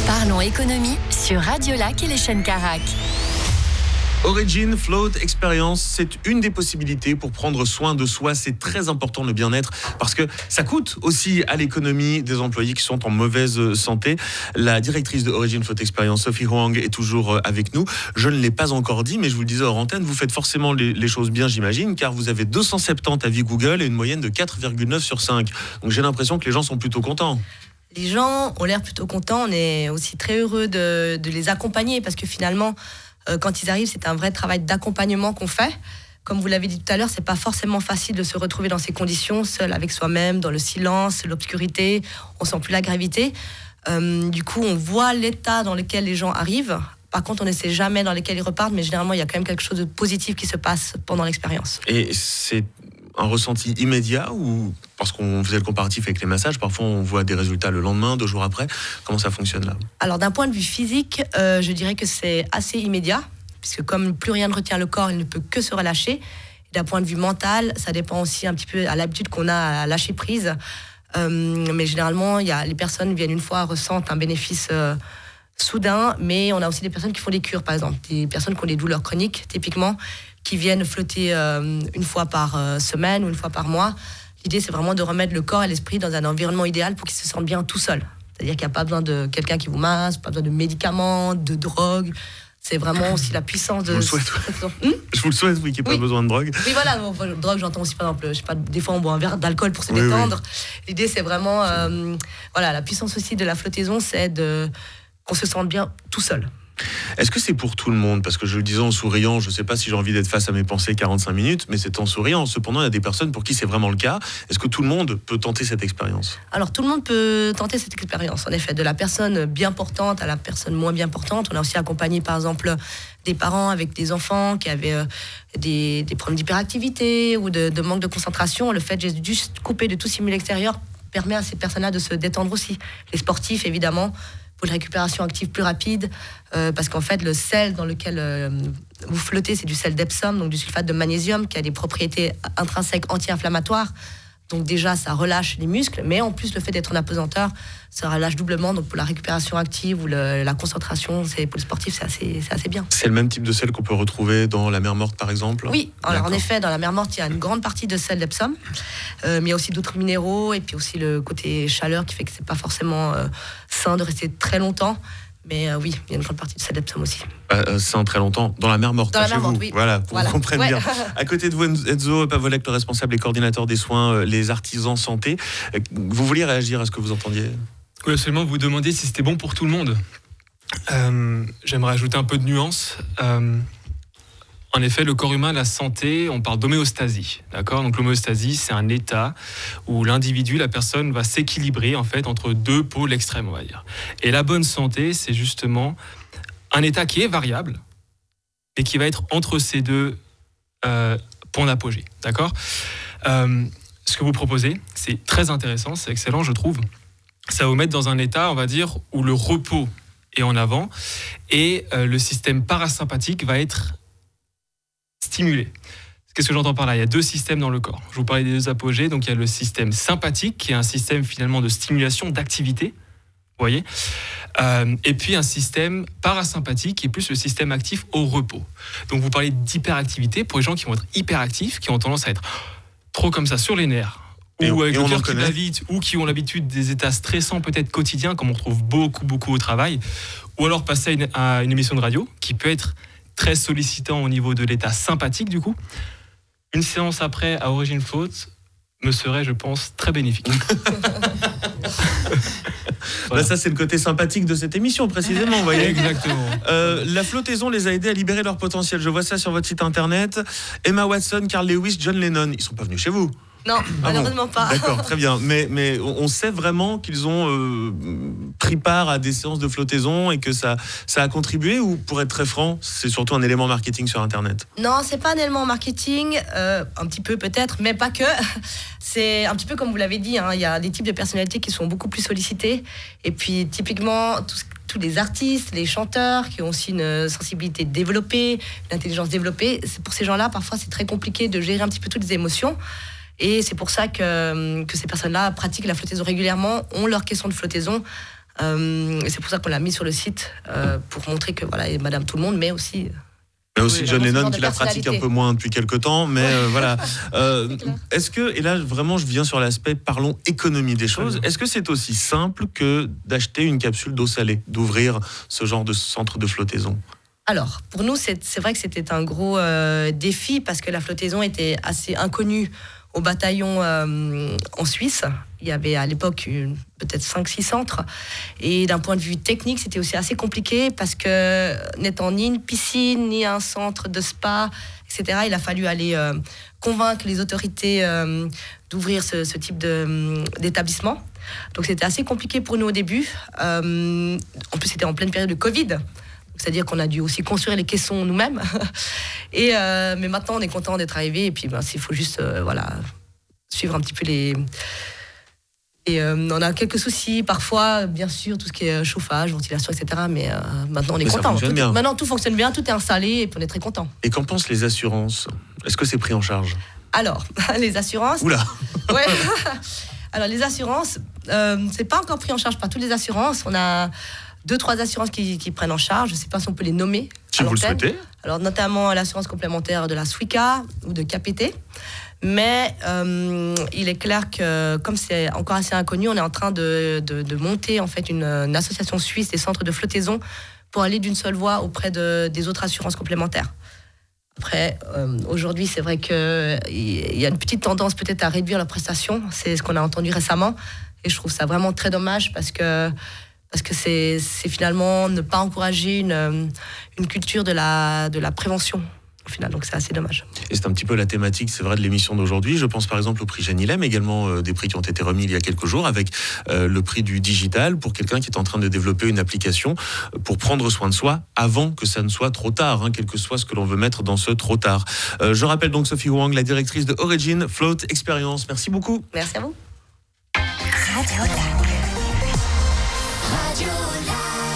Parlons économie sur Radio Lac et les chaînes Carac. Origin Float Experience, c'est une des possibilités pour prendre soin de soi. C'est très important le bien-être parce que ça coûte aussi à l'économie des employés qui sont en mauvaise santé. La directrice de Origin Float Experience, Sophie Huang, est toujours avec nous. Je ne l'ai pas encore dit, mais je vous le disais hors antenne, vous faites forcément les choses bien, j'imagine, car vous avez 270 avis Google et une moyenne de 4,9 sur 5. Donc j'ai l'impression que les gens sont plutôt contents. Les gens ont l'air plutôt contents. On est aussi très heureux de les accompagner parce que finalement, quand ils arrivent, c'est un vrai travail d'accompagnement qu'on fait. Comme vous l'avez dit tout à l'heure, c'est pas forcément facile de se retrouver dans ces conditions, seul avec soi-même, dans le silence, l'obscurité. On sent plus la gravité. Du coup, on voit l'état dans lequel les gens arrivent. Par contre, on ne sait jamais dans lequel ils repartent, mais généralement, il y a quand même quelque chose de positif qui se passe pendant l'expérience. Et c'est un ressenti immédiat ou parce qu'on faisait le comparatif avec les massages, parfois on voit des résultats le lendemain, 2 jours après. Comment ça fonctionne là ? Alors d'un point de vue physique, je dirais que c'est assez immédiat, puisque comme plus rien ne retient le corps, il ne peut que se relâcher. Et d'un point de vue mental, ça dépend aussi un petit peu à l'habitude qu'on a à lâcher prise. Mais généralement, les personnes viennent une fois, ressentent un bénéfice soudain, mais on a aussi des personnes qui font des cures, par exemple, des personnes qui ont des douleurs chroniques, typiquement, qui viennent flotter une fois par semaine ou une fois par mois. L'idée, c'est vraiment de remettre le corps et l'esprit dans un environnement idéal pour qu'ils se sentent bien tout seuls. C'est-à-dire qu'il n'y a pas besoin de quelqu'un qui vous masse, pas besoin de médicaments, de drogue. C'est vraiment aussi la puissance de... Je vous le souhaite, je vous le souhaite, oui, qu'il n'y ait pas besoin de drogue. Oui, voilà, drogue, j'entends aussi, par exemple, je sais pas, des fois on boit un verre d'alcool pour se détendre. Oui. L'idée, c'est vraiment... la puissance aussi de la flottaison, c'est qu'on se sente bien tout seul. Est-ce que c'est pour tout le monde ? Parce que je le disais en souriant, je ne sais pas si j'ai envie d'être face à mes pensées 45 minutes, mais c'est en souriant. Cependant, il y a des personnes pour qui c'est vraiment le cas. Est-ce que tout le monde peut tenter cette expérience ? Alors, tout le monde peut tenter cette expérience, en effet. De la personne bien portante à la personne moins bien portante. On a aussi accompagné, par exemple, des parents avec des enfants qui avaient des problèmes d'hyperactivité ou de manque de concentration. Le fait de juste couper de tout stimuli extérieur permet à ces personnes-là de se détendre aussi. Les sportifs, évidemment, pour une récupération active plus rapide, parce qu'en fait, le sel dans lequel vous flottez, c'est du sel d'Epsom, donc du sulfate de magnésium, qui a des propriétés intrinsèques anti-inflammatoires. Donc déjà, ça relâche les muscles, mais en plus, le fait d'être en apesanteur, ça relâche doublement. Donc pour la récupération active ou la concentration, pour le sportif, c'est assez bien. C'est le même type de sel qu'on peut retrouver dans la mer Morte, par exemple ? Oui, alors en effet, dans la mer Morte, il y a une grande partie de sel d'Epsom, mais il y a aussi d'autres minéraux, et puis aussi le côté chaleur qui fait que c'est pas forcément sain de rester très longtemps. Mais oui, il y a une grande partie de sel d'Epsom aussi. C'est très longtemps. Dans la mer Morte, dans la mer Morte, oui. Voilà, pour qu'on comprenne bien. À côté de vous, Enzo Pavolek, le responsable et coordinateur des soins, les artisans santé. Vous vouliez réagir à ce que vous entendiez ? Oui, absolument. Vous demandiez si c'était bon pour tout le monde. J'aimerais ajouter un peu de nuance. En effet, le corps humain, la santé, on parle d'homéostasie, d'accord ? Donc l'homéostasie, c'est un état où l'individu, la personne, va s'équilibrer en fait entre 2 pôles extrêmes, on va dire. Et la bonne santé, c'est justement un état qui est variable et qui va être entre ces 2 points d'apogée, d'accord ? Ce que vous proposez, c'est très intéressant, c'est excellent, je trouve. Ça va vous mettre dans un état, on va dire, où le repos est en avant et le système parasympathique va être stimulé. Qu'est-ce que j'entends par là ? Il y a 2 systèmes dans le corps. Je vous parlais des 2 apogées. Donc il y a le système sympathique, qui est un système finalement de stimulation, d'activité. Vous voyez ? Et puis un système parasympathique, qui est plus le système actif au repos. Donc vous parlez d'hyperactivité pour les gens qui vont être hyperactifs, qui ont tendance à être trop comme ça sur les nerfs, ou avec le cœur qui va vite, ou qui ont l'habitude des états stressants peut-être quotidiens, comme on retrouve beaucoup au travail, ou alors passer à une émission de radio, qui peut être très sollicitant au niveau de l'état sympathique du coup. Une séance après à Origin Float me serait, je pense, très bénéfique. Voilà. Ça, c'est le côté sympathique de cette émission, précisément, vous voyez. Exactement. La flottaison les a aidés à libérer leur potentiel. Je vois ça sur votre site internet. Emma Watson, Carl Lewis, John Lennon, ils sont pas venus chez vous ? Non, malheureusement pas. D'accord, très bien. Mais on sait vraiment qu'ils ont pris part à des séances de flottaison et que ça a contribué, ou pour être très franc, c'est surtout un élément marketing sur Internet ? Non, c'est pas un élément marketing, un petit peu peut-être, mais pas que. C'est un petit peu comme vous l'avez dit, il y a des types de personnalités qui sont beaucoup plus sollicités. Et puis typiquement, tous les artistes, les chanteurs qui ont aussi une sensibilité développée, une intelligence développée, pour ces gens-là, parfois c'est très compliqué de gérer un petit peu toutes les émotions. Et c'est pour ça que ces personnes-là pratiquent la flottaison régulièrement, ont leur question de flottaison C'est pour ça qu'on l'a mis sur le site, pour montrer que voilà, et Madame Tout le Monde, mais aussi... Il y a aussi Oui, John vraiment ce Lennon genre qui de la pratique un personnalité. peu moins depuis quelques temps, mais voilà. C'est clair. Est-ce que, et là vraiment je viens sur l'aspect parlons économie des choses, est-ce que c'est aussi simple que d'acheter une capsule d'eau salée, d'ouvrir ce genre de centre de flottaison? Alors, pour nous, c'est vrai que c'était un gros défi parce que la flottaison était assez inconnue au bataillon en Suisse. Il y avait à l'époque peut-être 5-6 centres. Et d'un point de vue technique, c'était aussi assez compliqué parce que n'étant ni une piscine, ni un centre de spa, etc., il a fallu aller convaincre les autorités d'ouvrir ce type d'établissement. Donc c'était assez compliqué pour nous au début. En plus, c'était en pleine période de Covid. C'est-à-dire qu'on a dû aussi construire les caissons nous-mêmes. Mais maintenant, on est content d'être arrivé. Et puis, il faut juste suivre un petit peu les... Et on a quelques soucis parfois, bien sûr, tout ce qui est chauffage, ventilation, etc. Mais maintenant, on est Mais ça content. fonctionne bien. Maintenant, tout fonctionne bien, tout est installé et puis on est très content. Et qu'en pensent les assurances? Est-ce que c'est pris en charge? Alors, les assurances... Oula. Ouais. Alors, les assurances, c'est pas encore pris en charge par toutes les assurances. On a 2-3 assurances qui prennent en charge. Je ne sais pas si on peut les nommer. Si vous le souhaitez. Alors, notamment l'assurance complémentaire de la Suica ou de KPT. Mais il est clair que, comme c'est encore assez inconnu, on est en train de monter en fait une association suisse des centres de flottaison pour aller d'une seule voix auprès des autres assurances complémentaires. Après, aujourd'hui, c'est vrai qu'il y a une petite tendance peut-être à réduire leurs prestations. C'est ce qu'on a entendu récemment. Et je trouve ça vraiment très dommage parce que c'est finalement ne pas encourager une culture de la prévention. Au final, donc c'est assez dommage. Et c'est un petit peu la thématique, c'est vrai, de l'émission d'aujourd'hui. Je pense par exemple au prix Janilem, également des prix qui ont été remis il y a quelques jours, avec le prix du digital pour quelqu'un qui est en train de développer une application pour prendre soin de soi avant que ça ne soit trop tard, quel que soit ce que l'on veut mettre dans ce trop tard. Je rappelle donc Sophie Wang, la directrice de Origin Float Experience. Merci beaucoup. Merci à vous. Radio Lac. Radio Lac.